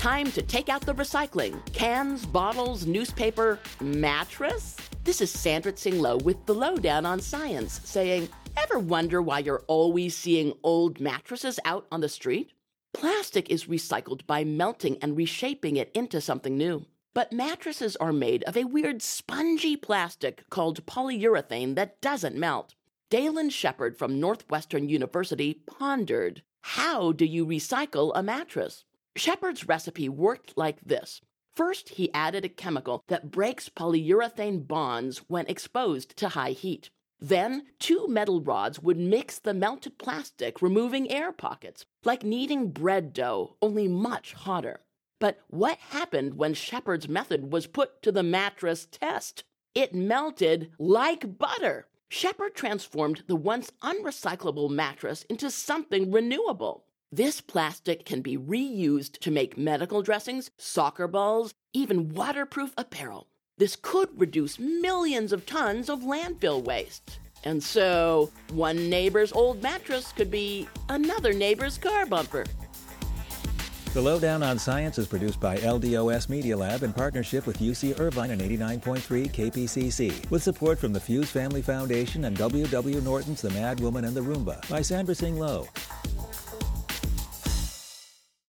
Time to take out the recycling. Cans, bottles, newspaper, mattress? This is Sandra Tsing Loh with the Lowdown on Science saying, ever wonder why you're always seeing old mattresses out on the street? Plastic is recycled by melting and reshaping it into something new. But mattresses are made of a weird spongy plastic called polyurethane that doesn't melt. Dalen Shepard from Northwestern University pondered, how do you recycle a mattress? Shepard's recipe worked like this. First, he added a chemical that breaks polyurethane bonds when exposed to high heat. Then, 2 metal rods would mix the melted plastic, removing air pockets, like kneading bread dough, only much hotter. But what happened when Shepard's method was put to the mattress test? It melted like butter. Shepard transformed the once unrecyclable mattress into something renewable. This plastic can be reused to make medical dressings, soccer balls, even waterproof apparel. This could reduce millions of tons of landfill waste. And so, one neighbor's old mattress could be another neighbor's car bumper. The Lowdown on Science is produced by LDOS Media Lab in partnership with UC Irvine and 89.3 KPCC, with support from the Fuse Family Foundation and W.W. Norton's The Mad Woman and the Roomba by Sandra Tsing Loh.